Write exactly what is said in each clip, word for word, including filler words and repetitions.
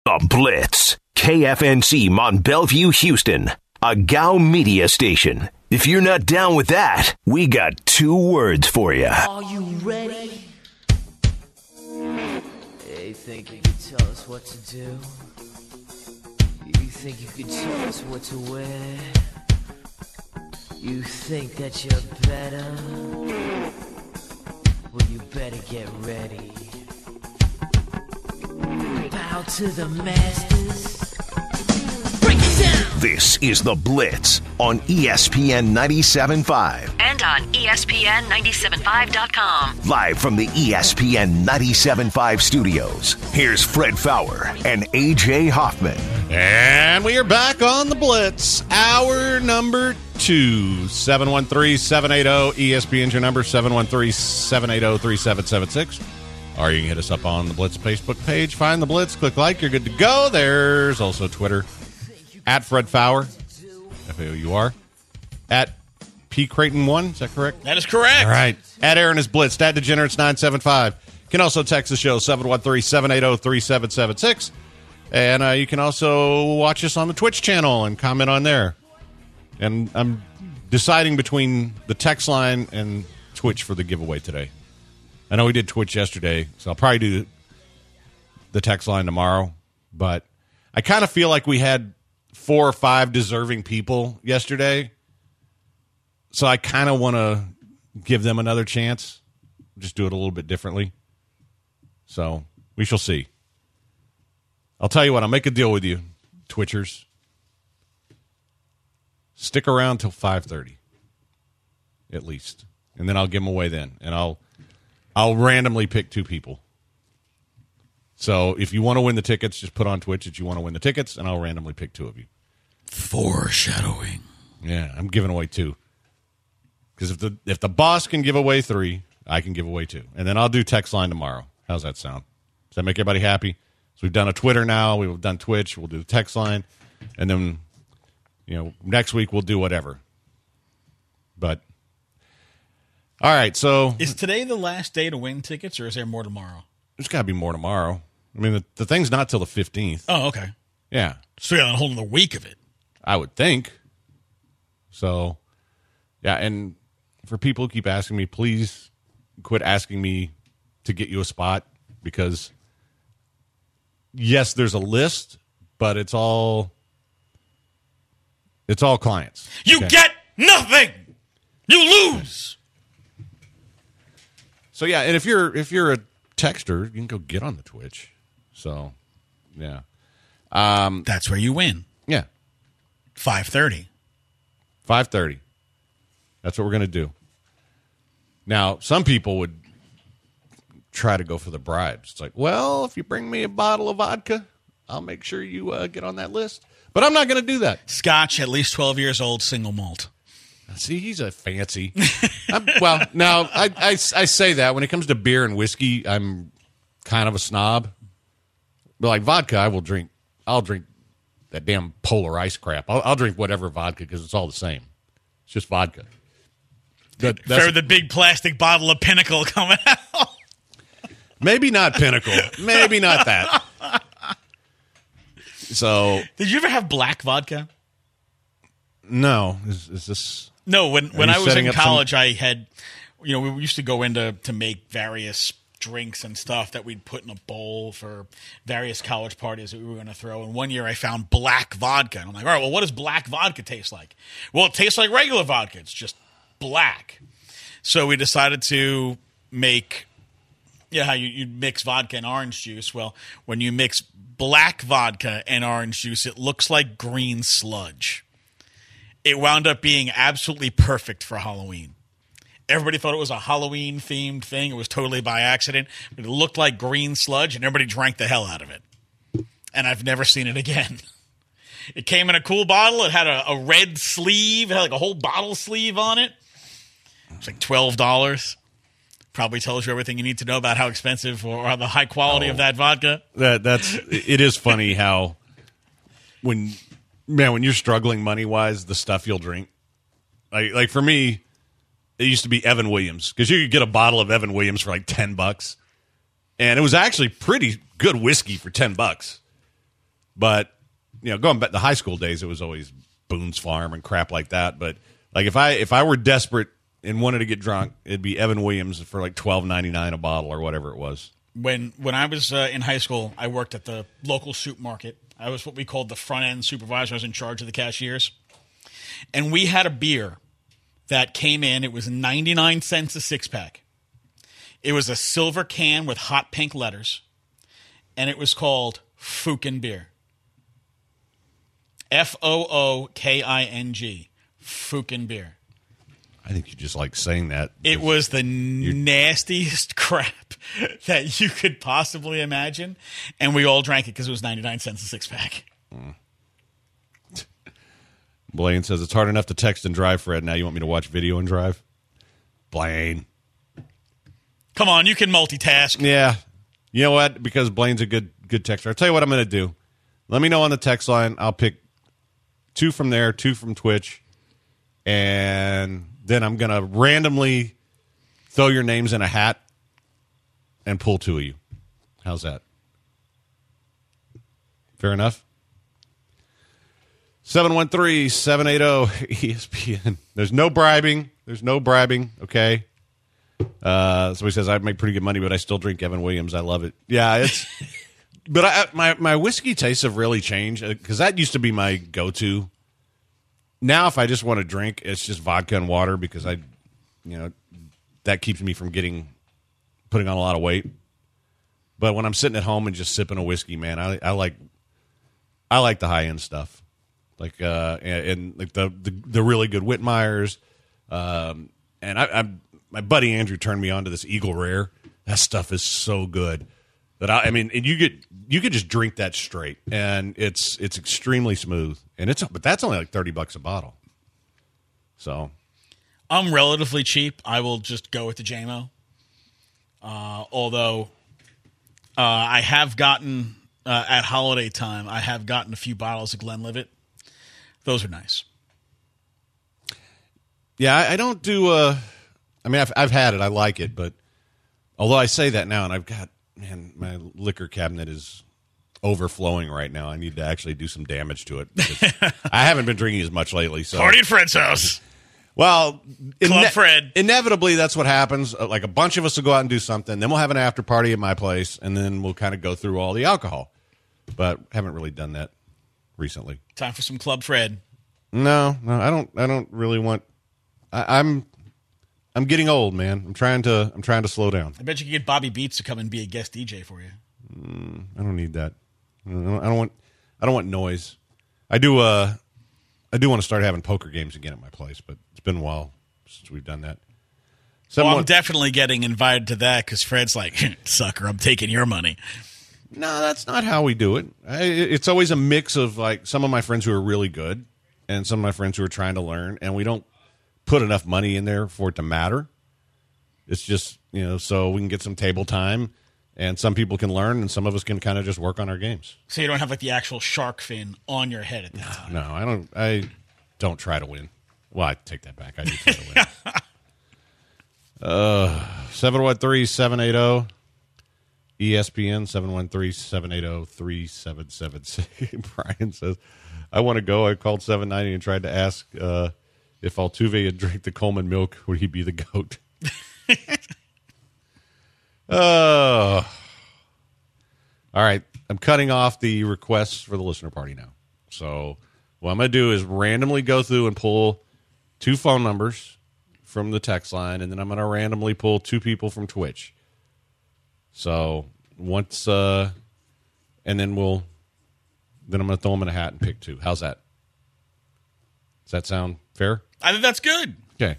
The Blitz. K F N C Mont Bellevue, Houston. A G A U media station. If you're not down with that, we got two words for you. Are you ready? You think you can tell us what to do? You think you can tell us what to wear? You think that you're better? Well, you better get ready. Bow to the masters. Break it down! This is The Blitz on E S P N ninety-seven point five. And on E S P N ninety-seven point five dot com. Live from the E S P N ninety-seven point five studios, here's Fred Faour and A J Hoffman. And we are back on The Blitz. Hour number two. seven one three, seven eight zero, E S P N's your number, seven one three, seven eight zero, three seven seven six. Or you can hit us up on the Blitz Facebook page. Find the Blitz, click like, you're good to go. There's also Twitter. At Fred Faour, F A O U R. At P. Creighton one, is that correct? That is correct. All right. At Aaron is Blitzed. At Degenerates nine seven five. You can also text the show, seven one three, seven eight zero, three seven seven six. And uh, you can also watch us on the Twitch channel and comment on there. And I'm deciding between the text line and Twitch for the giveaway today. I know we did Twitch yesterday, so I'll probably do the text line tomorrow. But I kind of feel like we had four or five deserving people yesterday. So I kind of want to give them another chance. Just do it a little bit differently. So we shall see. I'll tell you what, I'll make a deal with you, Twitchers. Stick around till five thirty, at least. And then I'll give them away then. And I'll I'll randomly pick two people. So if you want to win the tickets, just put on Twitch that you want to win the tickets, and I'll randomly pick two of you. Foreshadowing. Yeah, I'm giving away two. Because if the if the boss can give away three, I can give away two. And then I'll do text line tomorrow. How's that sound? Does that make everybody happy? So we've done a Twitter now. We've done Twitch. We'll do the text line. And then, you know, next week we'll do whatever. But, all right, so. Is today the last day to win tickets, or is there more tomorrow? There's got to be more tomorrow. I mean, the, the thing's not till the fifteenth. Oh, okay. Yeah. So we got a whole other week of it. I would think. So, yeah, and for people who keep asking me, please quit asking me to get you a spot, because, yes, there's a list, but it's all it's all clients. You okay? get nothing. You lose. So yeah, and if you're if you're a texter, you can go get on the Twitch. So, yeah. Um, That's where you win. Yeah. five thirty. five thirty. That's what we're going to do. Now, some people would try to go for the bribes. It's like, well, if you bring me a bottle of vodka, I'll make sure you uh, get on that list. But I'm not going to do that. Scotch, at least twelve years old, single malt. See, he's a fancy. I'm, well, now, I, I, I say that. When it comes to beer and whiskey, I'm kind of a snob. But like vodka, I will drink. I'll drink that damn Polar Ice crap. I'll, I'll drink whatever vodka because it's all the same. It's just vodka. That, that's For the big plastic bottle of Pinnacle coming out. Maybe not Pinnacle. Maybe not that. So, did you ever have black vodka? No. Is, is this? No. When when I was in college, some... I had, you know, we used to go into to make various drinks and stuff that we'd put in a bowl for various college parties that we were going to throw. And one year I found black vodka. And I'm like, all right, well, what does black vodka taste like? Well, it tastes like regular vodka. It's just black. So we decided to make, yeah, how you, you mix vodka and orange juice. Well, when you mix black vodka and orange juice, it looks like green sludge. It wound up being absolutely perfect for Halloween. Everybody thought it was a Halloween-themed thing. It was totally by accident. But it looked like green sludge, and everybody drank the hell out of it. And I've never seen it again. It came in a cool bottle. It had a, a red sleeve. It had like a whole bottle sleeve on it. It was like twelve dollars. Probably tells you everything you need to know about how expensive or the high quality oh, of that vodka. That that's it is funny how when man when you're struggling money wise, the stuff you'll drink. Like like for me, it used to be Evan Williams, because you could get a bottle of Evan Williams for like ten bucks, and it was actually pretty good whiskey for ten bucks. But, you know, going back to high school days, it was always Boone's Farm and crap like that. But, like, if I if I were desperate and wanted to get drunk, it'd be Evan Williams for like twelve ninety-nine a bottle or whatever it was. When when I was uh, in high school, I worked at the local supermarket. I was what we called the front end supervisor. I was in charge of the cashiers. And we had a beer that came in. It was ninety-nine cents a six pack. It was a silver can with hot pink letters. And it was called Fukin Beer. F O O K I N G. Fukin Beer. I think you just like saying that. It was the nastiest crap that you could possibly imagine. And we all drank it because it was ninety-nine cents a six pack. Mm. Blaine says, it's hard enough to text and drive, Fred. Now you want me to watch video and drive? Blaine. Come on, you can multitask. Yeah. You know what? Because Blaine's a good good texter. I'll tell you what I'm going to do. Let me know on the text line. I'll pick two from there, two from Twitch, and then I'm going to randomly throw your names in a hat and pull two of you. How's that? Fair enough? seven one three, seven eight zero, E S P N. There's no bribing. There's no bribing, okay? Uh, somebody says, I make pretty good money, but I still drink Evan Williams. I love it. Yeah, it's... but I, my, my whiskey tastes have really changed, because that used to be my go-to. Now, if I just want to drink, it's just vodka and water, because I, you know, that keeps me from getting, putting on a lot of weight. But when I'm sitting at home and just sipping a whiskey, man, I, I like, I like the high-end stuff. Like, uh, and, and like the, the, the really good Whitmeyers. Um, and I, I'm, my buddy Andrew turned me on to this Eagle Rare. That stuff is so good that I, I mean, and you get you could just drink that straight, and it's it's extremely smooth, and it's but that's only like thirty bucks a bottle. So, I'm relatively cheap. I will just go with the J M O. Uh, although uh, I have gotten uh, at holiday time, I have gotten a few bottles of Glenlivet. Those are nice. Yeah, I, I don't do. Uh, I mean, I've I've had it. I like it, but although I say that now, and I've got man, my liquor cabinet is overflowing right now. I need to actually do some damage to it. I haven't been drinking as much lately. So party at Fred's house. Well, Club ine- Fred. Inevitably, that's what happens. Like a bunch of us will go out and do something, then we'll have an after party at my place, and then we'll kind of go through all the alcohol. But haven't really done that recently. Time for some Club Fred. No, no, I don't. I don't really want. I, I'm. I'm getting old, man. I'm trying to. I'm trying to slow down. I bet you could get Bobby Beats to come and be a guest D J for you. Mm, I don't need that. I don't, I don't want. I don't want noise. I do. Uh, I do want to start having poker games again at my place, but it's been a while since we've done that. Well, I'm Someone, definitely getting invited to that because Fred's like, sucker, I'm taking your money. no, that's not how we do it. I, it's always a mix of like some of my friends who are really good and some of my friends who are trying to learn, and we don't put enough money in there for it to matter. It's just, you know, so we can get some table time, and some people can learn, and some of us can kind of just work on our games. So you don't have like the actual shark fin on your head at that time. No, I don't. I don't try to win. Well, I take that back. I do try to win. uh, seven one three, seven eight zero E S P N, seven one three, seven eight zero, three seven seven six. Brian says, I want to go. I called seven ninety and tried to ask uh, if Altuve had drank the Coleman milk, would he be the GOAT? Oh. All right. I'm cutting off the requests for the listener party now. So what I'm going to do is randomly go through and pull two phone numbers from the text line, and then I'm going to randomly pull two people from Twitch. So once, uh, and then we'll, then I'm going to throw them in a hat and pick two. How's that? Does that sound fair? I think that's good. Okay.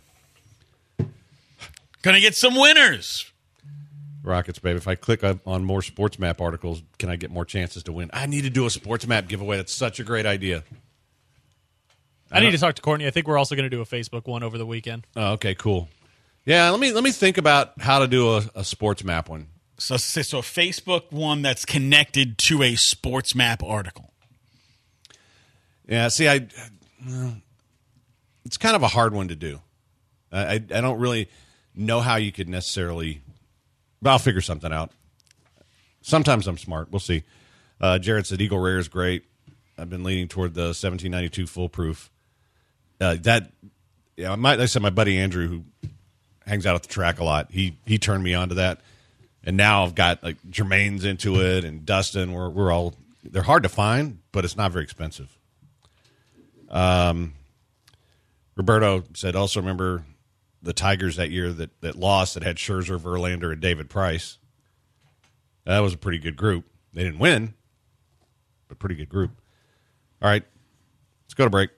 Gonna get some winners. Rockets, baby. If I click on more sports map articles, can I get more chances to win? I need to do a sports map giveaway. That's such a great idea. I, I need to talk to Courtney. I think we're also going to do a Facebook one over the weekend. Oh, okay, cool. Yeah, let me let me think about how to do a, a sports map one. So, so a Facebook one that's connected to a sports map article. Yeah, see, I well, it's kind of a hard one to do. I, I I don't really know how you could necessarily, but I'll figure something out. Sometimes I'm smart. We'll see. Uh, Jared said Eagle Rare is great. I've been leaning toward the seventeen ninety-two Foolproof. Uh, that, yeah, my, like I said, my buddy Andrew, who hangs out at the track a lot, he he turned me on to that. And now I've got, like, Jermaine's into it and Dustin. We're, we're all, they're hard to find, but it's not very expensive. Um, Roberto said, also remember the Tigers that year that, that lost that had Scherzer, Verlander, and David Price. That was a pretty good group. They didn't win, but pretty good group. All right, let's go to break.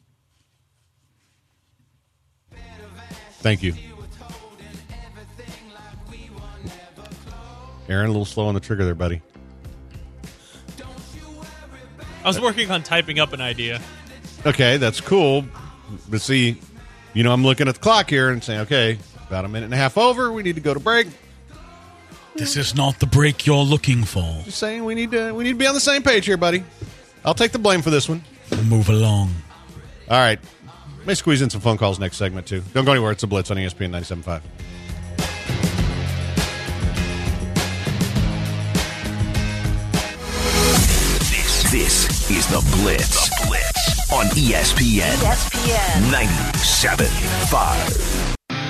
Thank you. Aaron, a little slow on the trigger there, buddy. I was working on typing up an idea. Okay, that's cool. But see, you know, I'm looking at the clock here and saying, okay, about a minute and a half over. We need to go to break. This is not the break you're looking for. Just saying, we need to we need to be on the same page here, buddy. I'll take the blame for this one. Move along. All right. May squeeze in some phone calls next segment, too. Don't go anywhere. It's a Blitz on E S P N ninety-seven point five. This, this is the Blitz. The Blitz on E S P N. E S P N ninety-seven point five.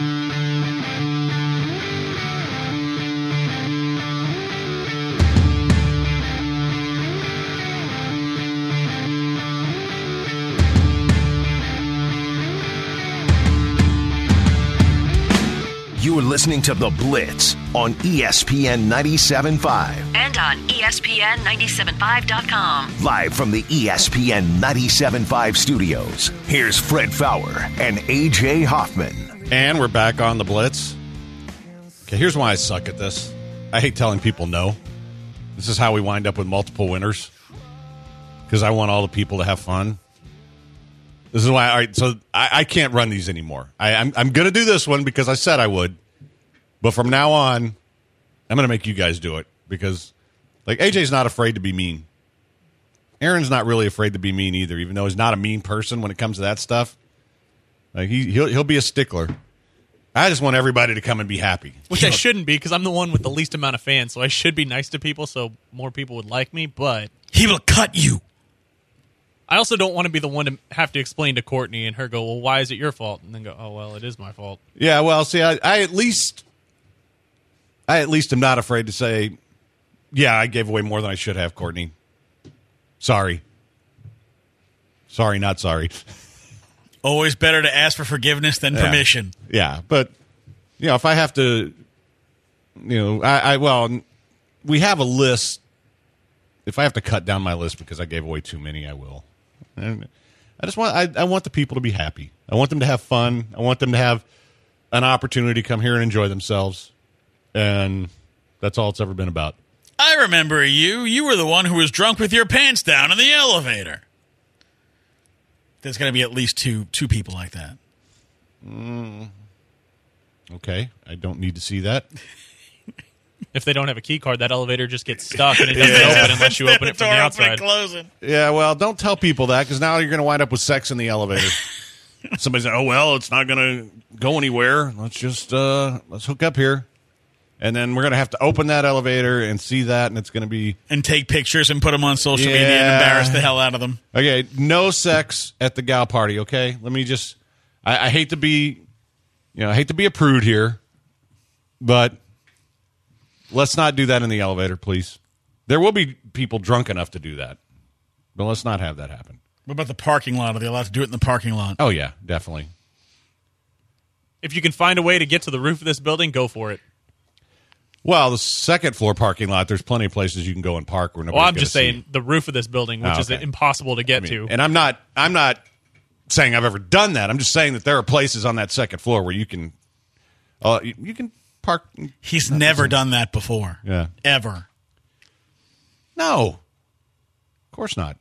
You are listening to The Blitz on E S P N ninety-seven point five. and on E S P N ninety-seven point five dot com. Live from the E S P N ninety-seven point five studios, here's Fred Fowler and A J Hoffman. And we're back on The Blitz. Okay, here's why I suck at this. I hate telling people no. This is how we wind up with multiple winners. Because I want all the people to have fun. This is why, all right, so I, I can't run these anymore. I, I'm, I'm going to do this one because I said I would. But from now on, I'm going to make you guys do it. Because, like, A J's not afraid to be mean. Aaron's not really afraid to be mean either, even though he's not a mean person when it comes to that stuff. Like, he, he'll, he'll be a stickler. I just want everybody to come and be happy. Which I shouldn't be, because I'm the one with the least amount of fans, so I should be nice to people so more people would like me, but He will cut you. I also don't want to be the one to have to explain to Courtney and her go, well, why is it your fault? And then go, oh, well, it is my fault. Yeah, well, see, I, I at least, I at least am not afraid to say, yeah, I gave away more than I should have, Courtney. Sorry. Sorry, not sorry. Always better to ask for forgiveness than Yeah. permission. Yeah, but, you know, if I have to, you know, I, I, well, we have a list. If I have to cut down my list because I gave away too many, I will. And I just want, I, I want the people to be happy. I want them to have fun. I want them to have an opportunity to come here and enjoy themselves. And that's all it's ever been about. I remember you. You were the one who was drunk with your pants down in the elevator. There's going to be at least two two people like that. Mm. Okay, I don't need to see that. If they don't have a key card, that elevator just gets stuck and it doesn't Yeah. open unless you open it from the Door outside. opening, closing. Yeah, well, don't tell people that because now you're going to wind up with sex in the elevator. Somebody's like, oh, well, it's not going to go anywhere. Let's just, uh, let's hook up here. And then we're going to have to open that elevator and see that, and it's going to be... And take pictures and put them on social media Yeah. and embarrass the hell out of them. Okay, no sex at the gal party, okay? Let me just... I, I hate to be, you know, I hate to be a prude here, but let's not do that in the elevator, please. There will be people drunk enough to do that, but let's not have that happen. What about the parking lot? Are they allowed to do it in the parking lot? Oh, yeah, definitely. If you can find a way to get to the roof of this building, go for it. Well, the second floor parking lot, there's plenty of places you can go and park where nobody's Well, I'm gonna just see. saying the roof of this building, which Oh, is okay. impossible to get I mean, to. and I'm not, I'm not saying I've ever done that. I'm just saying that there are places on that second floor where you can, uh, you, you can park. He's never done that before. Yeah. Ever. No, of course not.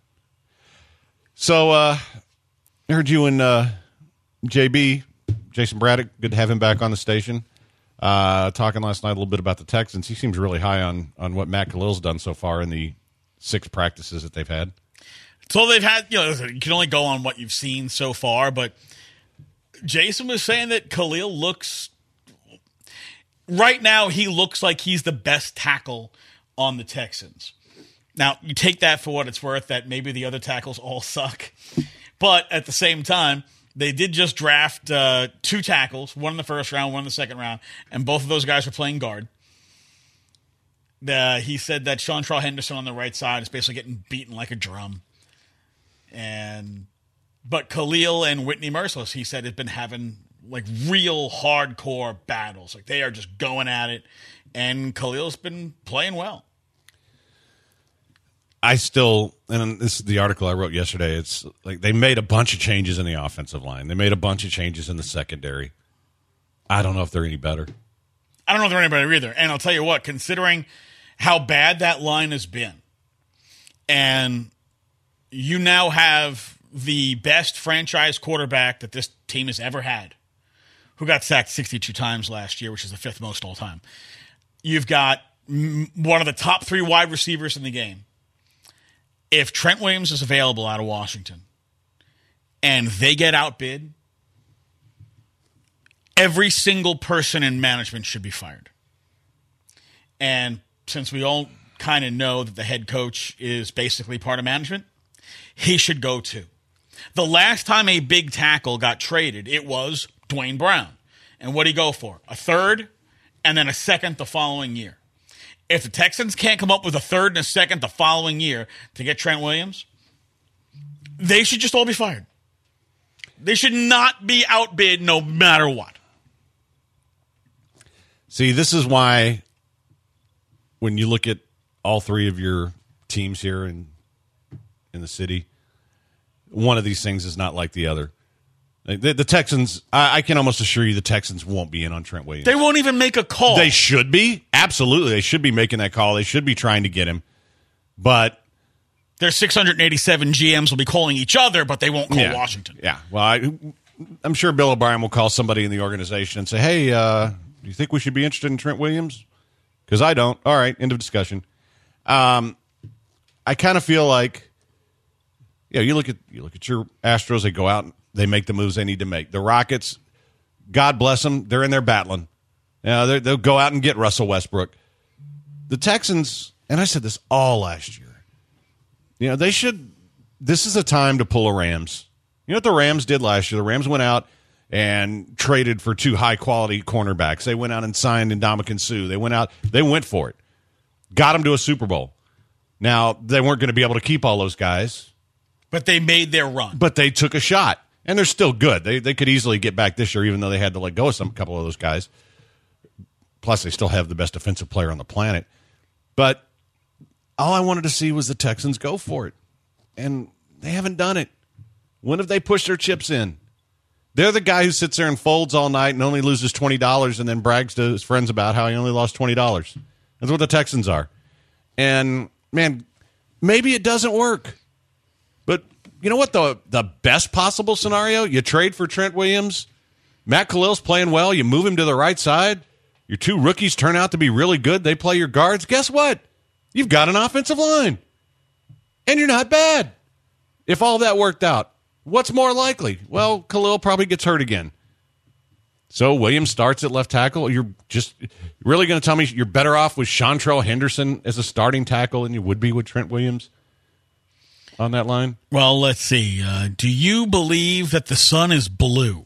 So, uh, I heard you and uh, J B, Jason Braddock. Good to have him back on the station. Uh, talking last night a little bit about the Texans. He seems really high on on what Matt Khalil's done so far in the six practices that they've had. So they've had, you know, you can only go on what you've seen so far, but Jason was saying that Khalil looks, right now, he looks like he's the best tackle on the Texans. Now, you take that for what it's worth, that maybe the other tackles all suck. But at the same time, they did just draft uh, two tackles, one in the first round, one in the second round, and both of those guys were playing guard. Uh, he said that Seantrell Henderson on the right side is basically getting beaten like a drum. And But Khalil and Whitney Merciless, he said, have been having like real hardcore battles. Like they are just going at it. And Khalil's been playing well. I still, and this is the article I wrote yesterday, it's like they made a bunch of changes in the offensive line. They made a bunch of changes in the secondary. I don't know if they're any better. I don't know if they're any better either. And I'll tell you what, considering how bad that line has been, and you now have the best franchise quarterback that this team has ever had, who got sacked sixty-two times last year, which is the fifth most all time. You've got one of the top three wide receivers in the game. If Trent Williams is available out of Washington and they get outbid, every single person in management should be fired. And since we all kind of know that the head coach is basically part of management, he should go too. The last time a big tackle got traded, it was Dwayne Brown. And what did he go for? A third and then a second the following year. If the Texans can't come up with a third and a second the following year to get Trent Williams, they should just all be fired. They should not be outbid no matter what. See, this is why when you look at all three of your teams here in in the city, one of these things is not like the other. The, the Texans, I, I can almost assure you the Texans won't be in on Trent Williams. They won't even make a call. They should be. Absolutely. They should be making that call. They should be trying to get him. But their six hundred eighty-seven G Ms will be calling each other, but they won't call yeah, Washington. Yeah. Well, I, I'm sure Bill O'Brien will call somebody in the organization and say, hey, uh, do you think we should be interested in Trent Williams? Because I don't. All right, end of discussion. Um, I kind of feel like, yeah, you look at you look at your Astros. They go out and they make the moves they need to make. The Rockets, God bless them, they're in there battling. You know, they'll go out and get Russell Westbrook. The Texans, and I said this all last year, you know, they should, this is a time to pull a Rams. You know what the Rams did last year? The Rams went out and traded for two high-quality cornerbacks. They went out and signed Ndamukong Suh. They went out, they went for it. Got them to a Super Bowl. Now, they weren't going to be able to keep all those guys. But they made their run. But they took a shot. And they're still good. They they could easily get back this year, even though they had to let go of some couple of those guys. Plus, they still have the best defensive player on the planet. But all I wanted to see was the Texans go for it. And they haven't done it. When have they pushed their chips in? They're the guy who sits there and folds all night and only loses twenty dollars and then brags to his friends about how he only lost twenty dollars. That's what the Texans are. And, man, maybe it doesn't work. But you know what? The the best possible scenario, you trade for Trent Williams. Matt Khalil's playing well. You move him to the right side. Your two rookies turn out to be really good. They play your guards. Guess what? You've got an offensive line. And you're not bad. If all that worked out, what's more likely? Well, Khalil probably gets hurt again. So Williams starts at left tackle. You're just really going to tell me you're better off with Seantrell Henderson as a starting tackle than you would be with Trent Williams on that line? Well, let's see. Uh, do you believe that the sun is blue?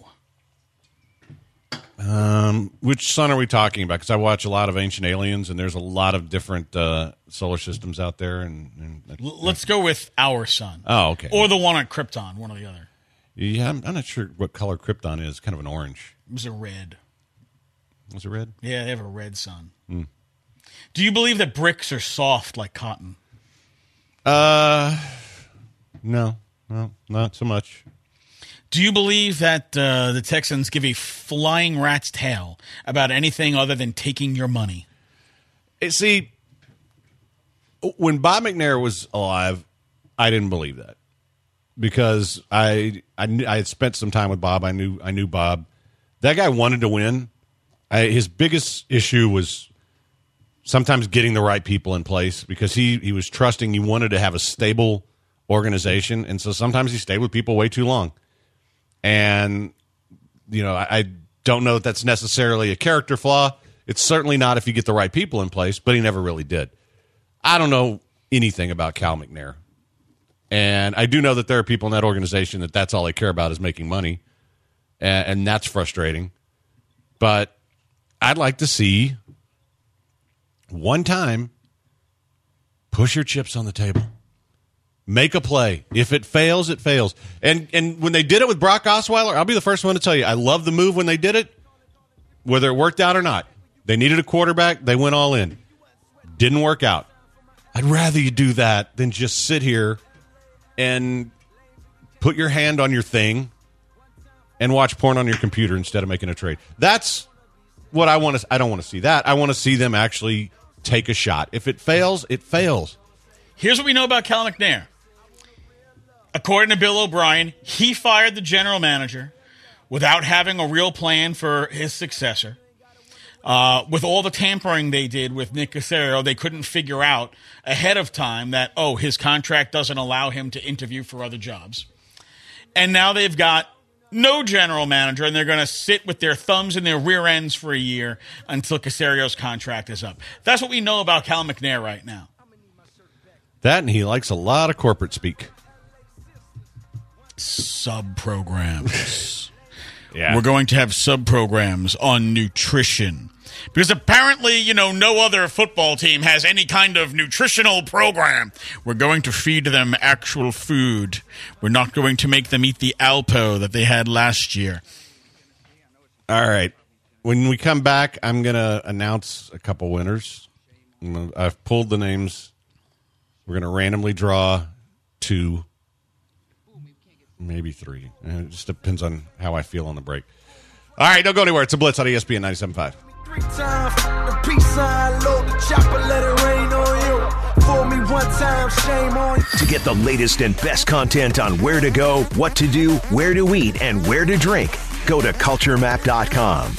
Um, which sun are we talking about? Because I watch a lot of Ancient Aliens, and there's a lot of different uh, solar systems out there. And, and L- let's go with our sun. Oh, okay. Or the one on Krypton, one or the other. Yeah, I'm, I'm not sure what color Krypton is. Kind of an orange. It was a red. Was it red? Yeah, they have a red sun. Mm. Do you believe that bricks are soft like cotton? Uh, no, no, not so much. Do you believe that uh, the Texans give a flying rat's tail about anything other than taking your money? See, when Bob McNair was alive, I didn't believe that because I I, knew, I had spent some time with Bob. I knew I knew Bob. That guy wanted to win. I, his biggest issue was sometimes getting the right people in place because he, he was trusting. He wanted to have a stable organization, and so sometimes he stayed with people way too long. And, you know, I, I don't know that that's necessarily a character flaw. It's certainly not if you get the right people in place, but he never really did. I don't know anything about Cal McNair. And I do know that there are people in that organization that that's all they care about is making money, and, and that's frustrating. But I'd like to see one time push your chips on the table. Make a play. If it fails, it fails. And and when they did it with Brock Osweiler, I'll be the first one to tell you, I love the move when they did it, whether it worked out or not. They needed a quarterback. They went all in. Didn't work out. I'd rather you do that than just sit here and put your hand on your thing and watch porn on your computer instead of making a trade. That's what I want to. I don't want to see that. I want to see them actually take a shot. If it fails, it fails. Here's what we know about Cal McNair. According to Bill O'Brien, he fired the general manager without having a real plan for his successor. Uh, with all the tampering they did with Nick Caserio, they couldn't figure out ahead of time that, oh, his contract doesn't allow him to interview for other jobs. And now they've got no general manager, and they're going to sit with their thumbs in their rear ends for a year until Caserio's contract is up. That's what we know about Cal McNair right now. That, and he likes a lot of corporate speak. Sub-programs. Yeah. We're going to have sub-programs on nutrition. Because apparently, you know, no other football team has any kind of nutritional program. We're going to feed them actual food. We're not going to make them eat the Alpo that they had last year. All right. When we come back, I'm going to announce a couple winners. I've pulled the names. We're going to randomly draw two, maybe three. It just depends on how I feel on the break. All right, don't go anywhere. It's a Blitz on E S P N ninety-seven point five. Three times the peace sign, load the chopper, let it rain on you. For me one time, shame on you. To get the latest and best content on where to go, what to do, where to eat, and where to drink, go to culture map dot com.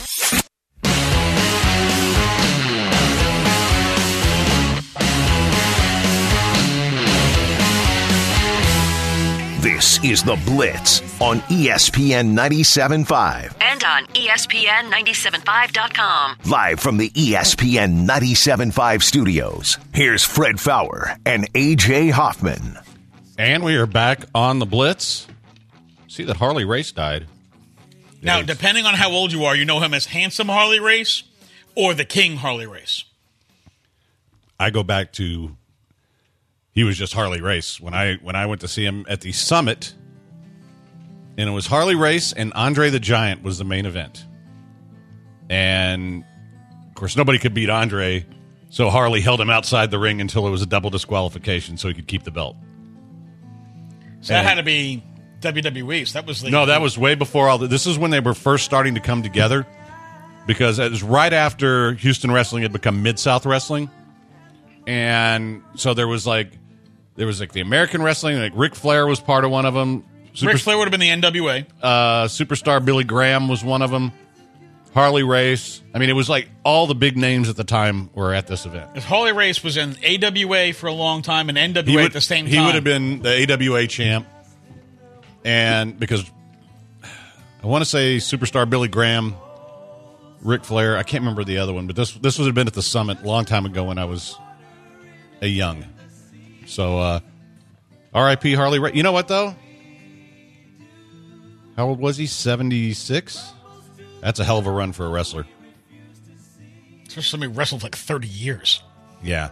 This is The Blitz on E S P N ninety-seven point five. And on E S P N ninety-seven point five dot com. Live from the E S P N ninety-seven point five studios, here's Fred Fowler and A J Hoffman. And we are back on The Blitz. See that Harley Race died. Now, Yes. depending on how old you are, you know him as Handsome Harley Race or the King Harley Race. I go back to... He was just Harley Race when I when I went to see him at the Summit, and it was Harley Race and Andre the Giant was the main event. And, of course, nobody could beat Andre, so Harley held him outside the ring until it was a double disqualification so he could keep the belt. So that And- had to be W W E. So that was the, No, that was way before all the, this is when they were first starting to come together, because it was right after Houston Wrestling had become Mid-South Wrestling. And so there was like... There was like the American Wrestling, like Ric Flair was part of one of them. Super, Ric Flair would have been the N W A. uh, Superstar Billy Graham was one of them. Harley Race. I mean, it was like all the big names at the time were at this event. Harley Race was in A W A for a long time and N W A would, at the same time. He would have been the A W A champ. And because I want to say Superstar Billy Graham, Ric Flair, I can't remember the other one, but this this would have been at the Summit a long time ago when I was a young. So, uh, R I P Harley Race. You know what, though? How old was he? seventy-six? That's a hell of a run for a wrestler. Especially somebody wrestled like thirty years. Yeah.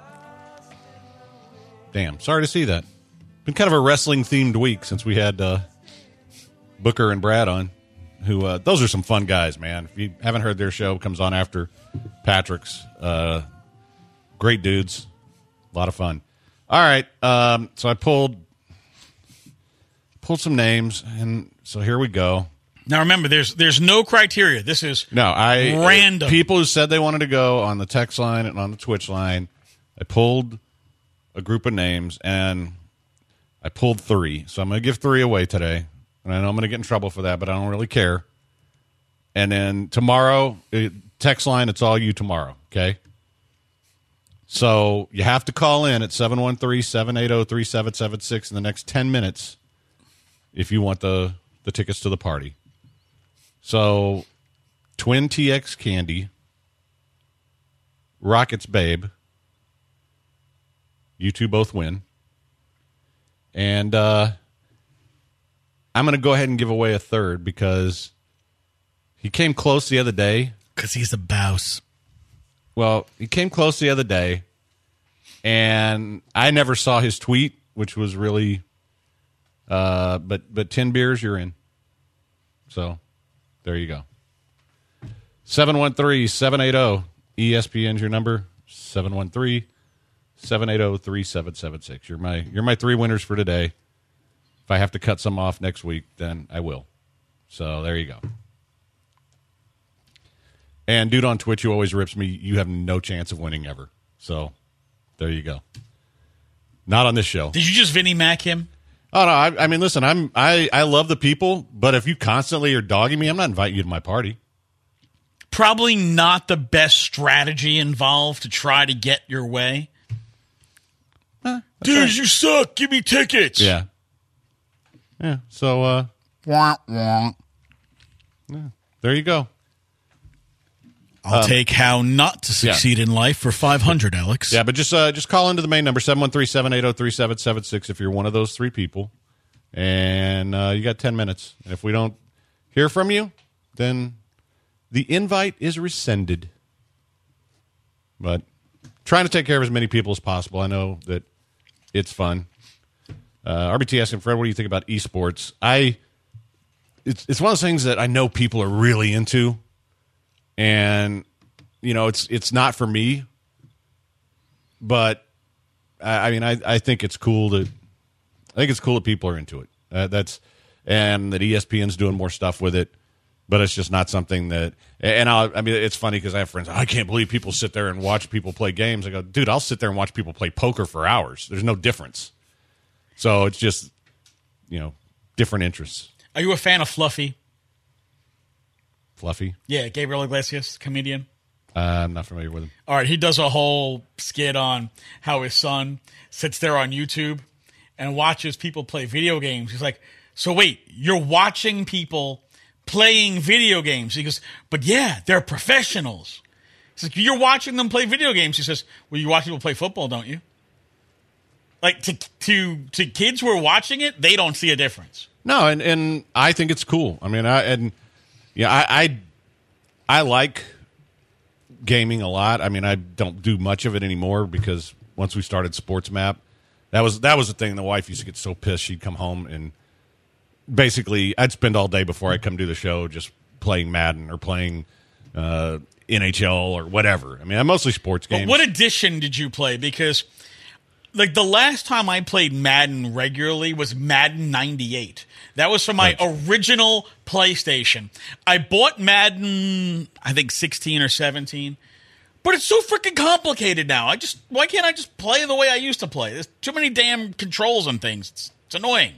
Damn. Sorry to see that. Been kind of a wrestling-themed week since we had uh, Booker and Brad on. Who uh, those are some fun guys, man. If you haven't heard their show, it comes on after Patrick's. Uh, great dudes. A lot of fun. All right, um, so I pulled pulled some names, and so here we go. Now remember, there's there's no criteria. This is No, I random. people who said they wanted to go on the text line and on the Twitch line. I pulled a group of names, and I pulled three. So I'm going to give three away today, and I know I'm going to get in trouble for that, but I don't really care. And then tomorrow, it, text line, it's all you tomorrow, okay? So you have to call in at seven one three, seven eight zero, three seven seven six in the next ten minutes if you want the, the tickets to the party. So Twin T X Candy, Rockets Babe, You two both win. And uh, I'm going to go ahead and give away a third because he came close the other day. Because he's a bouse. Well, he came close the other day, and I never saw his tweet, which was really uh, – but but ten beers, you're in. So there you go. seven one three, seven eight zero, E S P N's your number, seven one three, seven eight zero, three seven seven six. You're my you're my three winners for today. If I have to cut some off next week, then I will. So there you go. And dude on Twitch who always rips me, you have no chance of winning ever. So there you go. Not on this show. Did you just Vinnie Mac him? Oh no, I, I mean listen, I'm I, I love the people, but if you constantly are dogging me, I'm not inviting you to my party. Probably not the best strategy involved to try to get your way. Huh, Dude, right. you suck. Give me tickets. Yeah. Yeah. So uh Wah, wah. yeah, there you go. I'll Um, take how not to succeed yeah. in life for five hundred, Alex. Yeah, but just uh, just call into the main number, seven one three, seven eight zero, three seven seven six if you're one of those three people. And uh, you got ten minutes. And if we don't hear from you, then the invite is rescinded. But trying to take care of as many people as possible. I know that it's fun. Uh, R B T asking, Fred, what do you think about esports? I it's it's one of those things that I know people are really into. And, you know, it's it's not for me, but, I, I mean, I, I think it's cool that I think it's cool that people are into it. Uh, that's and that E S P N's doing more stuff with it, but it's just not something that. And I'll, I mean, it's funny because I have friends. I can't believe people sit there and watch people play games. I go, dude, I'll sit there and watch people play poker for hours. There's no difference. So it's just, you know, different interests. Are you a fan of Fluffy? Fluffy? Yeah, Gabriel Iglesias, comedian. Uh, I'm not familiar with him. All right, he does a whole skit on how his son sits there on YouTube and watches people play video games. He's like, so wait, you're watching people playing video games? He goes, but yeah, they're professionals. He's like, you're watching them play video games. He says, well, you watch people play football, don't you? Like, to to to kids who are watching it, they don't see a difference. No, and, and I think it's cool. I mean, I and yeah, I, I I like gaming a lot. I mean, I don't do much of it anymore because once we started Sports Map, that was that was the thing. The wife used to get so pissed. She'd come home and basically I'd spend all day before I come do the show just playing Madden or playing uh, N H L or whatever. I mean, I'm mostly sports games. But what edition did you play? Because like the last time I played Madden regularly was Madden ninety-eight. That was for my right. original PlayStation. I bought Madden, I think sixteen or seventeen. But it's so freaking complicated now. I just why can't I just play the way I used to play? There's too many damn controls and things. It's, it's annoying.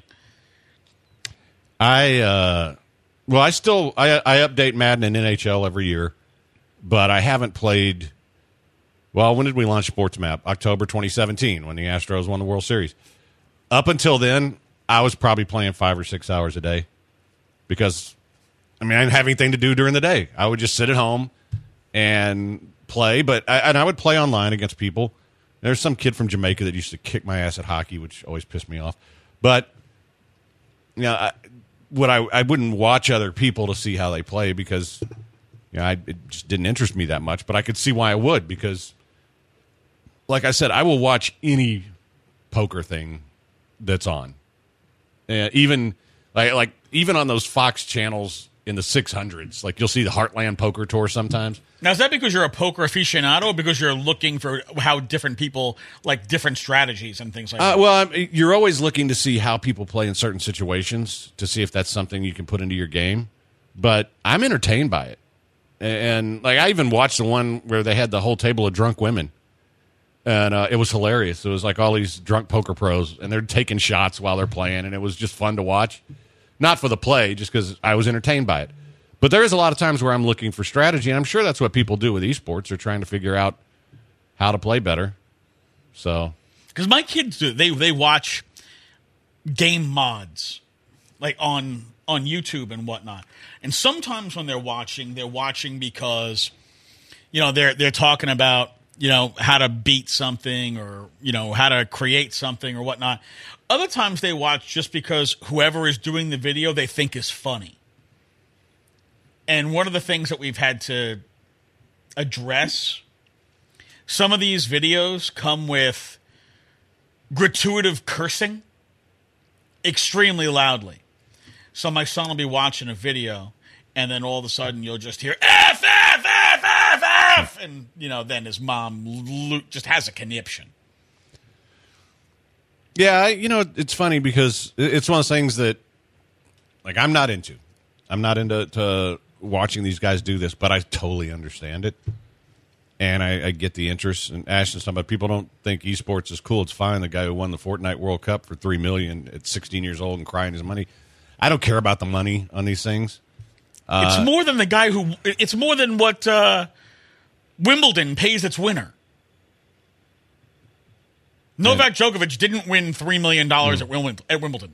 I uh, well, I still I I update Madden and N H L every year, but I haven't played. Well, when did we launch Sports Map? October twenty seventeen, when the Astros won the World Series. Up until then, I was probably playing five or six hours a day because, I mean, I didn't have anything to do during the day. I would just sit at home and play, but I, and I would play online against people. There's some kid from Jamaica that used to kick my ass at hockey, which always pissed me off. But, you know, I, what I, I wouldn't watch other people to see how they play because, you know, I, it just didn't interest me that much. But I could see why I would because, like I said, I will watch any poker thing that's on. Uh, even like like even on those Fox channels in the six hundreds, like you'll see the Heartland Poker Tour sometimes. Now, is that because you're a poker aficionado or because you're looking for how different people like different strategies and things like uh, that? Well, I'm, you're always looking to see how people play in certain situations to see if that's something you can put into your game. But I'm entertained by it. And, and like I even watched the one where they had the whole table of drunk women. And uh, it was hilarious. It was like all these drunk poker pros, and they're taking shots while they're playing, and it was just fun to watch. Not for the play, just because I was entertained by it. But there is a lot of times where I'm looking for strategy, and I'm sure that's what people do with esports. They're trying to figure out how to play better. So, because my kids do, they they watch game mods, like on on YouTube and whatnot. And sometimes when they're watching, they're watching because, you know, they're they're talking about you know, how to beat something or, you know, how to create something or whatnot. Other times they watch just because whoever is doing the video they think is funny. And one of the things that we've had to address, some of these videos come with gratuitous cursing extremely loudly. So my son will be watching a video, and then all of a sudden you'll just hear F, F, F, F, F, and, you know, then his mom lo- just has a conniption. Yeah, I- you know, it's funny because it's one of those things that, like, I'm not into. I'm not into to watching these guys do this, but I totally understand it. And I, I get the interest. And Ashton's talking about people don't think esports is cool. It's fine. The guy who won the Fortnite World Cup for three million dollars at sixteen years old and crying his money. I don't care about the money on these things. Uh, it's more than the guy who. It's more than what uh, Wimbledon pays its winner. Novak and, Djokovic didn't win three million dollars mm. at Wimbledon.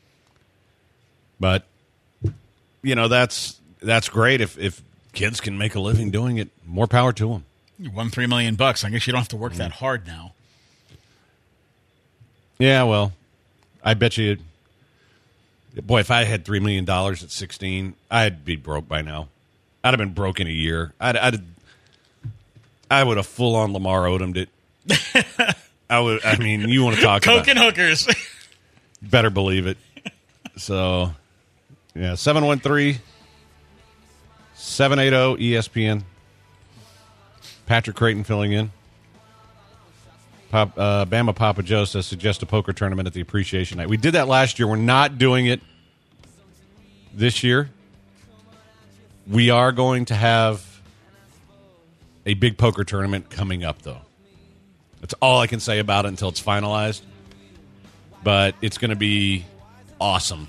But, you know, that's that's great if, if kids can make a living doing it. More power to them. You won three million bucks. I guess you don't have to work mm. that hard now. Yeah, well, I bet you. Boy, if I had three million dollars at sixteen, I'd be broke by now. I'd have been broke in a year. I'd, I'd I would have full on Lamar Odomed it. I would. I mean, you want to talk Coke about and hookers? Better believe it. So, yeah, seven one three, seven eight zero E S P N. Patrick Creighton filling in. Pop, uh, Bama Papa Joe says suggest a poker tournament at the Appreciation Night. We did that last year. We're not doing it this year. We are going to have a big poker tournament coming up, though. That's all I can say about it until it's finalized. But it's going to be awesome.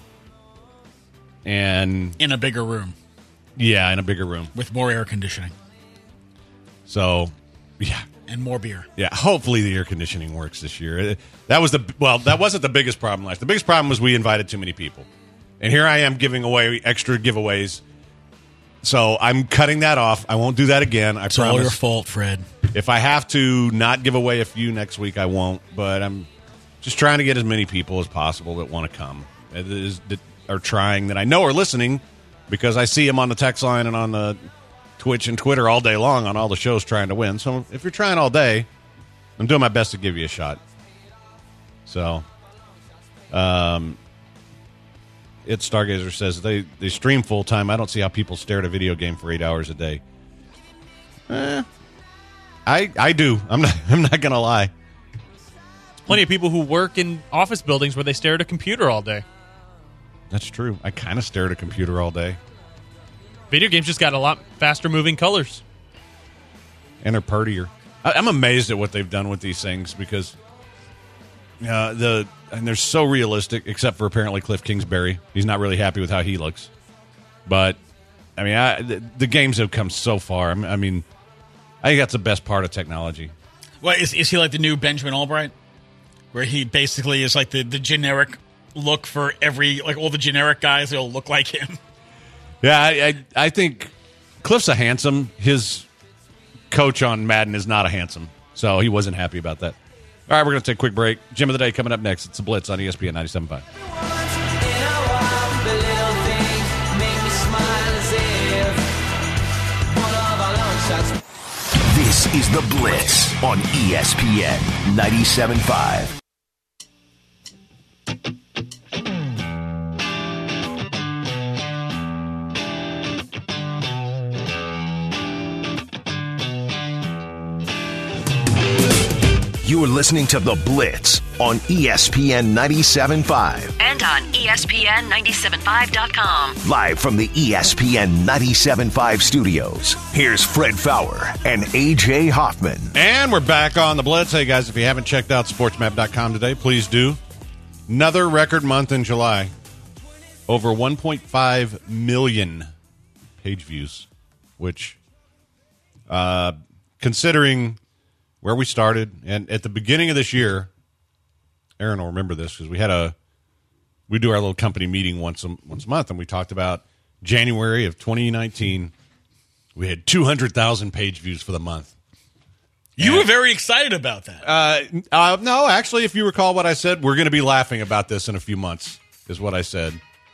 And in a bigger room. Yeah, in a bigger room. With more air conditioning. So, yeah. And more beer. Yeah, hopefully the air conditioning works this year. That was the well, that wasn't the biggest problem last. The biggest problem was we invited too many people. And here I am giving away extra giveaways. So I'm cutting that off. I won't do that again. I it's promise. all your fault, Fred. If I have to not give away a few next week, I won't. But I'm just trying to get as many people as possible that want to come, that, is, that are trying, that I know are listening, because I see them on the text line and on the Twitch and Twitter all day long on all the shows trying to win. So if you're trying all day, I'm doing my best to give you a shot. So, um, It Stargazer says they, they stream full time. I don't see how people stare at a video game for eight hours a day. Eh, I I do. I'm not. I'm not gonna lie. Plenty of people who work in office buildings where they stare at a computer all day. That's true. I kind of stare at a computer all day. Video games just got a lot faster moving colors. And they're purtier. I, I'm amazed at what they've done with these things, because uh, the and they're so realistic, except for apparently Cliff Kingsbury. He's not really happy with how he looks. But, I mean, I, the, the games have come so far. I mean, I think that's the best part of technology. Well, is, is he like the new Benjamin Albright? Where he basically is like the, the generic look for every, like all the generic guys, they'll look like him. Yeah, I, I I think Cliff's a handsome. His coach on Madden is not a handsome, so he wasn't happy about that. All right, we're going to take a quick break. Gym of the Day coming up next. It's the Blitz on E S P N ninety-seven point five. This is the Blitz on E S P N ninety-seven point five. You are listening to The Blitz on E S P N ninety-seven point five. And on E S P N ninety-seven five dot com. Live from the E S P N ninety-seven point five studios, here's Fred Fowler and A J Hoffman. And we're back on The Blitz. Hey, guys, if you haven't checked out sports map dot com today, please do. Another record month in July. Over one point five million page views, which, uh, considering where we started, and at the beginning of this year, Aaron will remember this because we had a we do our little company meeting once a, once a month, and we talked about January of twenty nineteen. We had two hundred thousand page views for the month, You were very excited about that. Uh, uh, no, actually, if you recall what I said, we're going to be laughing about this in a few months, is what I said.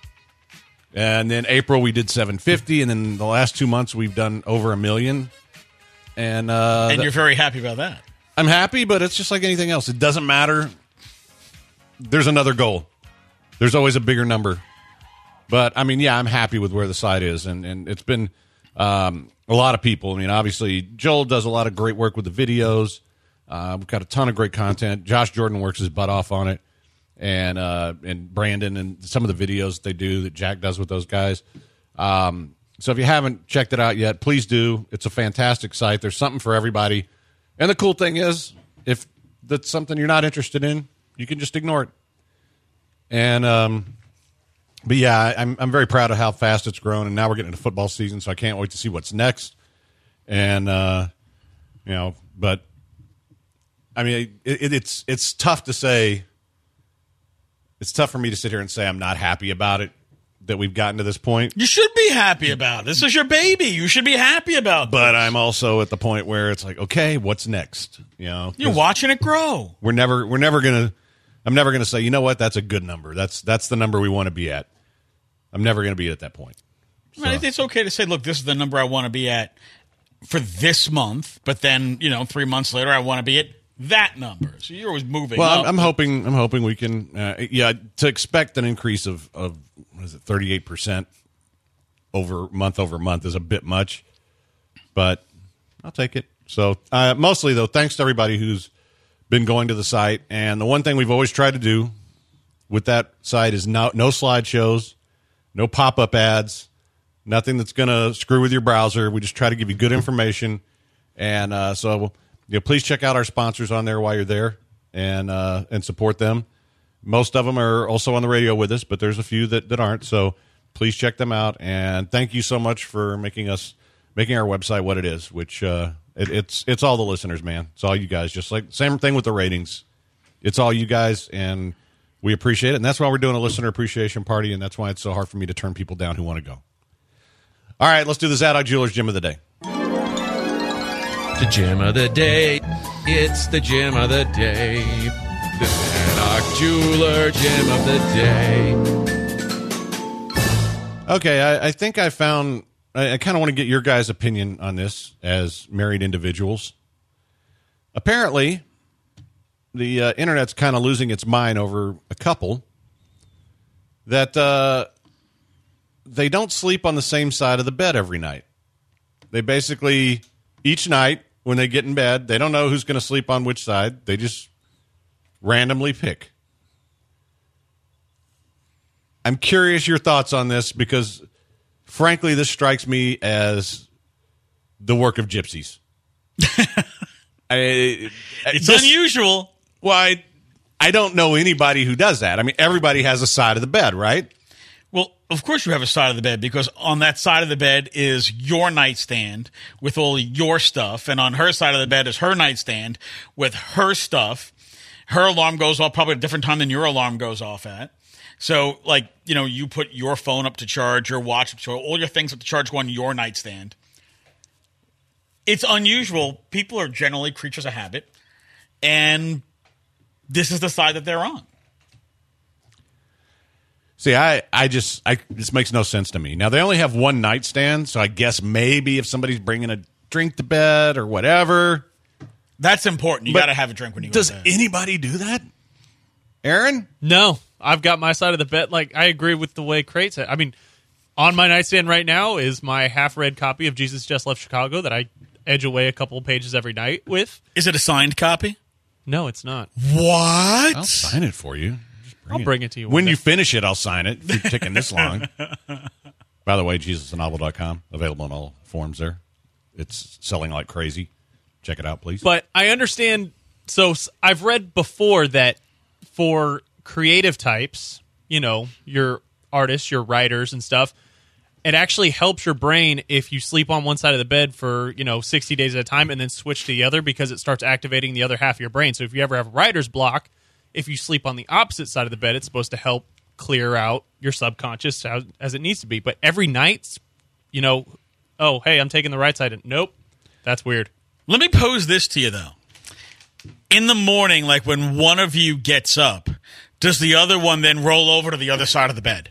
And then April, we did seven fifty, and then the last two months, we've done over a million. And, uh, and you're very happy about that. I'm happy, but it's just like anything else. It doesn't matter. There's another goal. There's always a bigger number. But, I mean, yeah, I'm happy with where the site is, and, and it's been um, a lot of people. I mean, obviously, Joel does a lot of great work with the videos. Uh, we've got a ton of great content. Josh Jordan works his butt off on it, and uh, and Brandon and some of the videos that they do that Jack does with those guys. Um, so if you haven't checked it out yet, please do. It's a fantastic site. There's something for everybody. And the cool thing is, if that's something you're not interested in, you can just ignore it. And um But yeah, I'm I'm very proud of how fast it's grown, and now we're getting into football season, so I can't wait to see what's next. And uh, you know, but I mean, it, it, it's it's tough to say. It's tough for me to sit here and say I'm not happy about it that we've gotten to this point. You should be happy about it. This is your baby. You should be happy about this. But I'm also at the point where it's like, okay, what's next? You know, you're watching it grow. We're never we're never gonna. I'm never gonna say, you know what, that's a good number. That's that's the number we want to be at. I'm never going to be at that point. So. I mean, it's okay to say, look, this is the number I want to be at for this month, but then, you know, three months later, I want to be at that number. So you're always moving well, up. I'm, I'm hoping I'm hoping we can, uh, yeah, to expect an increase of, of what is it, thirty-eight percent over month over month is a bit much, but I'll take it. So uh, mostly, though, thanks to everybody who's been going to the site. And the one thing we've always tried to do with that site is no, no slideshows. No pop-up ads, nothing that's going to screw with your browser. We just try to give you good information. And uh, so you know, please check out our sponsors on there while you're there and uh, and support them. Most of them are also on the radio with us, but there's a few that, that aren't. So please check them out. And thank you so much for making us making our website what it is, which uh, it, it's it's all the listeners, man. It's all you guys. Just like same thing with the ratings. It's all you guys, and we appreciate it, and that's why we're doing a listener appreciation party, and that's why it's so hard for me to turn people down who want to go. All right, let's do the Zadok Jewelers Gym of the Day. The Gym of the Day. It's the Gym of the Day. The Zadok Jeweler Gym of the Day. Okay, I, I think I found, I, I kind of want to get your guys' opinion on this as married individuals. Apparently, the uh, internet's kind of losing its mind over a couple that uh, they don't sleep on the same side of the bed every night. They basically, each night when they get in bed, they don't know who's going to sleep on which side. They just randomly pick. I'm curious your thoughts on this because, frankly, this strikes me as the work of gypsies. I, it's this, unusual. Well, I, I don't know anybody who does that. I mean, everybody has a side of the bed, right? Well, of course you have a side of the bed because on that side of the bed is your nightstand with all your stuff, and on her side of the bed is her nightstand with her stuff. Her alarm goes off probably at a different time than your alarm goes off at. So, like, you know, you put your phone up to charge, your watch up to charge, all your things up to charge go on your nightstand. It's unusual. People are generally creatures of habit, and this is the side that they're on. See, I, I just, I this makes no sense to me. Now, they only have one nightstand, so I guess maybe if somebody's bringing a drink to bed or whatever. That's important. You got to have a drink when you go does to bed. Does anybody do that? Aaron? No, I've got my side of the bed. Like, I agree with the way Crate said. I mean, on my nightstand right now is my half-read copy of Jesus Just Left Chicago that I edge away a couple pages every night with. Is it a signed copy? No, it's not. What? I'll sign it for you. Bring I'll it. bring it to you. When day. you finish it, I'll sign it. If you're taking this long. By the way, Jesus a novel dot com, available on all forms there. It's selling like crazy. Check it out, please. But I understand. So I've read before that for creative types, you know, your artists, your writers and stuff, it actually helps your brain if you sleep on one side of the bed for, you know, sixty days at a time and then switch to the other because it starts activating the other half of your brain. So if you ever have writer's block, if you sleep on the opposite side of the bed, it's supposed to help clear out your subconscious as, as it needs to be. But every night, you know, oh, hey, I'm taking the right side. Nope. That's weird. Let me pose this to you, though. In the morning, like when one of you gets up, does the other one then roll over to the other side of the bed?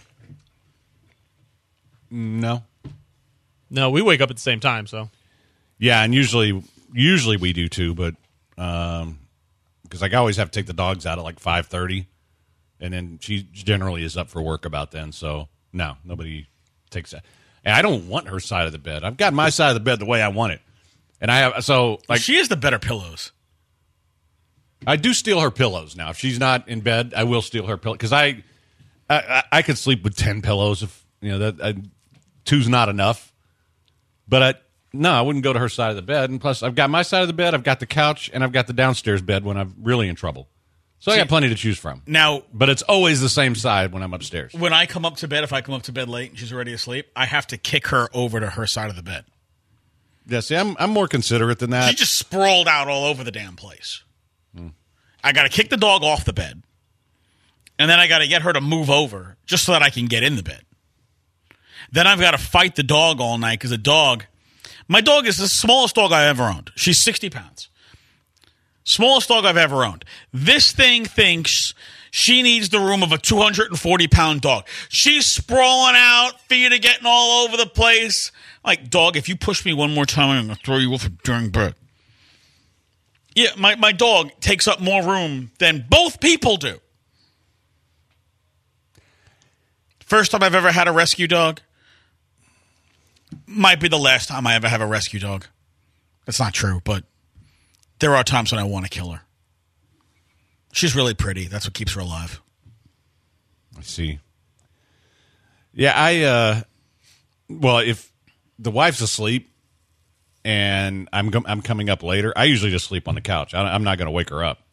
No. No, we wake up at the same time, so. Yeah, and usually usually we do too, but um, because like I always have to take the dogs out at like five thirty, and then she generally is up for work about then. So no, nobody takes that. And I don't want her side of the bed. I've got my side of the bed the way I want it, and I have so like she has the better pillows. I do steal her pillows now. If she's not in bed, I will steal her pillow because I, I I could sleep with ten pillows if you know that I, two's not enough. But I, no, I wouldn't go to her side of the bed. And plus, I've got my side of the bed, I've got the couch, and I've got the downstairs bed when I'm really in trouble. So See, I got plenty to choose from. Now, but it's always the same side when I'm upstairs. When I come up to bed, if I come up to bed late and she's already asleep, I have to kick her over to her side of the bed. Yeah, see, I'm I'm more considerate than that. She just sprawled out all over the damn place. Hmm. I got to kick the dog off the bed, and then I got to get her to move over just so that I can get in the bed. Then I've got to fight the dog all night because the dog, my dog is the smallest dog I ever owned. She's sixty pounds. Smallest dog I've ever owned. This thing thinks she needs the room of a two hundred forty pound dog. She's sprawling out, feet are getting all over the place. Like, dog, if you push me one more time, I'm going to throw you off during bed. Yeah, my, my dog takes up more room than both people do. First time I've ever had a rescue dog. Might be the last time I ever have a rescue dog. That's not true, but there are times when I want to kill her. She's really pretty. That's what keeps her alive. I see. Yeah, I, uh, well, if the wife's asleep and I'm I'm coming up later, I usually just sleep on the couch. I, I'm not going to wake her up.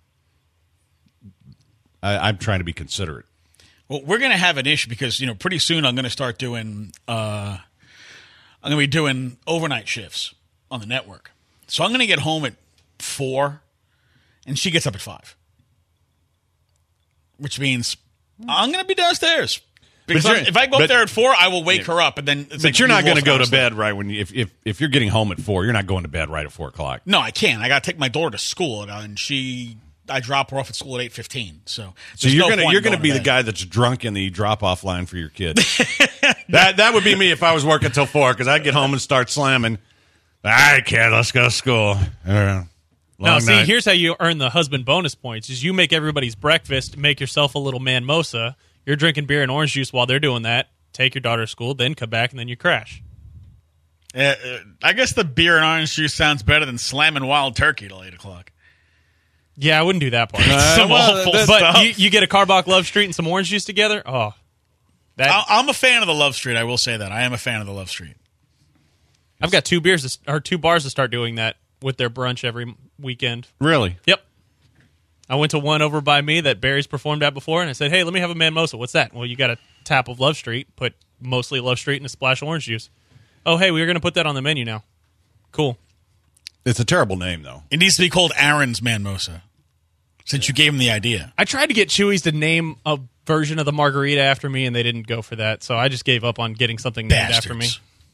I, I'm trying to be considerate. Well, we're going to have an issue because, you know, pretty soon I'm going to start doing, uh, I'm going to be doing overnight shifts on the network. So I'm going to get home at four, and she gets up at five. Which means I'm going to be downstairs. Because if I go but, up there at four, I will wake yeah. her up. And then it's But like you're not going to go to asleep. bed right when you, if, if, if you're getting home at four, you're not going to bed right at four o'clock. No, I can't. I got to take my daughter to school, and she... I drop her off at school at eight fifteen. So, so you're no gonna you're gonna going be to the guy that's drunk in the drop off line for your kid. that that would be me if I was working till four because I'd get home and start slamming. All right, kid, let's go to school. Uh, now, see, night. here's how you earn the husband bonus points: is you make everybody's breakfast, make yourself a little manmosa. You're drinking beer and orange juice while they're doing that. Take your daughter to school, then come back, and then you crash. Uh, I guess the beer and orange juice sounds better than slamming wild turkey till eight o'clock. Yeah, I wouldn't do that part. Uh, some well, awful but stuff. You, you get a Carbach Love Street and some orange juice together. Oh, that, I'm a fan of the Love Street. I will say that I am a fan of the Love Street. I've got two beers to, or two bars to start doing that with their brunch every weekend. Really? Yep. I went to one over by me that Barry's performed at before, and I said, "Hey, let me have a Manmosa." What's that? Well, you got a tap of Love Street, put mostly Love Street, and a splash of orange juice. Oh, hey, we were going to put that on the menu now. Cool. It's a terrible name, though. It needs to be called Aaron's Manmosa. Since you gave him the idea. I tried to get Chewy's to name a version of the margarita after me, and they didn't go for that. So I just gave up on getting something named Bastards. after me.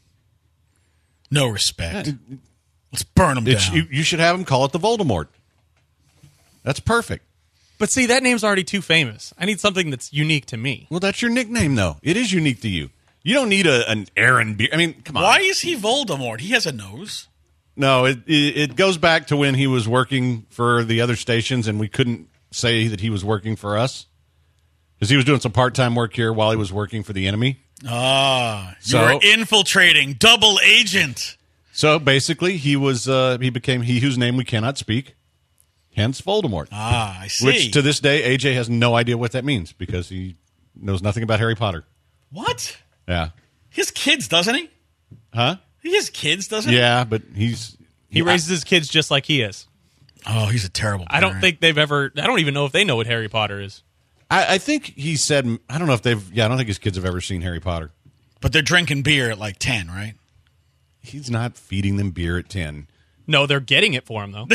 No respect. Let's burn them It's, down. you, you should have them call it the Voldemort. That's perfect. But see, that name's already too famous. I need something that's unique to me. Well, that's your nickname, though. It is unique to you. You don't need a, an Aaron beer. I mean, come on. Why is he Voldemort? He has a nose. No, it, it it goes back to when he was working for the other stations, and we couldn't say that he was working for us because he was doing some part-time work here while he was working for the enemy. Ah, you so, were infiltrating, double agent. So basically, he was uh, he became he whose name we cannot speak, hence Voldemort. Ah, I see. Which to this day, A J has no idea what that means because he knows nothing about Harry Potter. What? Yeah, he has kids, doesn't he? Huh? He has kids, doesn't he? Yeah, but he's he yeah. raises his kids just like he is. Oh, he's a terrible parent. I don't think they've ever. I don't even know if they know what Harry Potter is. I, I think he said. I don't know if they've. Yeah, I don't think his kids have ever seen Harry Potter. But they're drinking beer at like ten, right? He's not feeding them beer at ten. No, they're getting it for him though.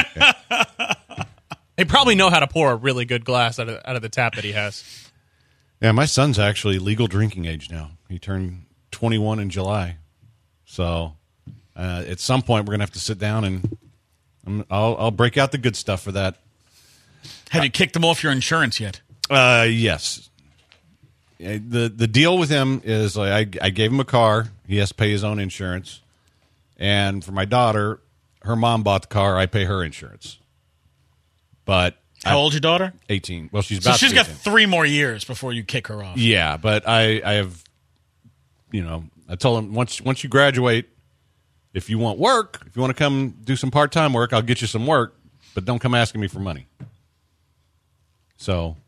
They probably know how to pour a really good glass out of out of the tap that he has. Yeah, my son's actually legal drinking age now. He turned twenty-one in July. So uh, at some point, we're going to have to sit down and I'm, I'll, I'll break out the good stuff for that. Have you kicked them off your insurance yet? Uh, yes. The the deal with him is like I, I gave him a car. He has to pay his own insurance. And for my daughter, her mom bought the car. I pay her insurance. But how old's your daughter? eighteen. Well, she's so about she's got eighteen. three more years before you kick her off. Yeah, but I, I have, you know, I told him once once you graduate, if you want work, if you want to come do some part time work, I'll get you some work, but don't come asking me for money. So,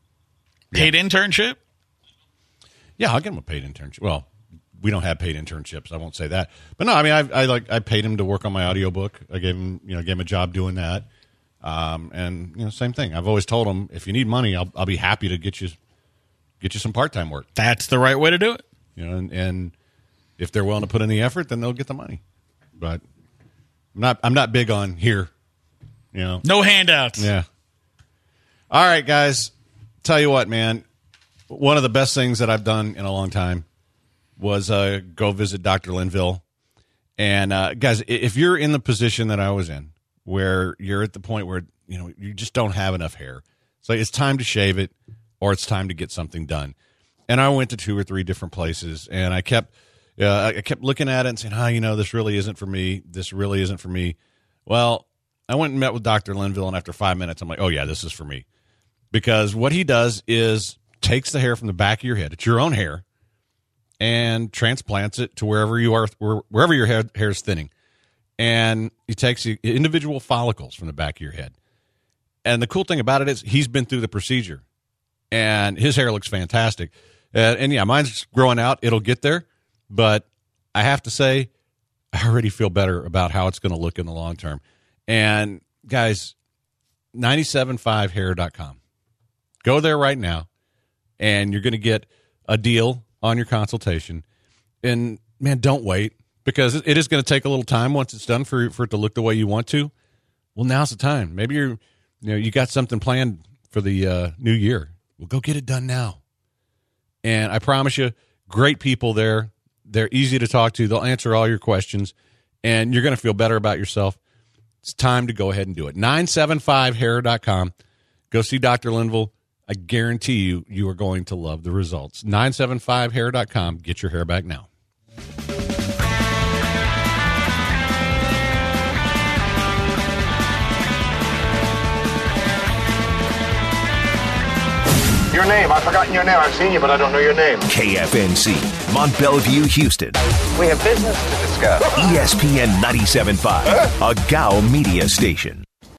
paid internship? Yeah, I'll give him a paid internship. Well, we don't have paid internships. I won't say that, but no, I mean, I, I like I paid him to work on my audiobook. I gave him, you know, gave him a job doing that. Um, and you know, same thing. I've always told him, if you need money, I'll I'll be happy to get you get you some part time work. That's the right way to do it. You know, and, and if they're willing to put in the effort, then they'll get the money. But I'm not I'm not big on here. You know, no handouts. Yeah. All right, guys. Tell you what, man. One of the best things that I've done in a long time was uh, go visit Doctor Linville. And uh, guys, if you're in the position that I was in, where you're at the point where, you know, you just don't have enough hair. So it's time to shave it or it's time to get something done. And I went to two or three different places and I kept uh, I kept looking at it and saying, ah, oh, you know, this really isn't for me. This really isn't for me. Well, I went and met with Doctor Linville, and after five minutes, I'm like, oh, yeah, this is for me. Because what he does is takes the hair from the back of your head. It's your own hair. And transplants it to wherever you are, wherever your hair, hair is thinning. And he takes the individual follicles from the back of your head. And the cool thing about it is he's been through the procedure. And his hair looks fantastic. Uh, and, yeah, mine's growing out. It'll get there. But I have to say, I already feel better about how it's going to look in the long term. And, guys, nine seven five hair dot com. Go there right now, and you're going to get a deal on your consultation. And, man, don't wait. Because it is going to take a little time once it's done for for it to look the way you want to. Well, now's the time. Maybe you're, you know, you got something planned for the uh, new year. Well, go get it done now. And I promise you, great people there. They're easy to talk to. They'll answer all your questions, and you're going to feel better about yourself. It's time to go ahead and do it. nine seven five hair dot com. Go see Doctor Linville. I guarantee you, you are going to love the results. nine seven five hair dot com. Get your hair back now. Your name. I've forgotten your name. I've seen you, but I don't know your name. K F N C, Mont Bellevue, Houston. We have business to discuss. E S P N ninety-seven point five, a G A O media station.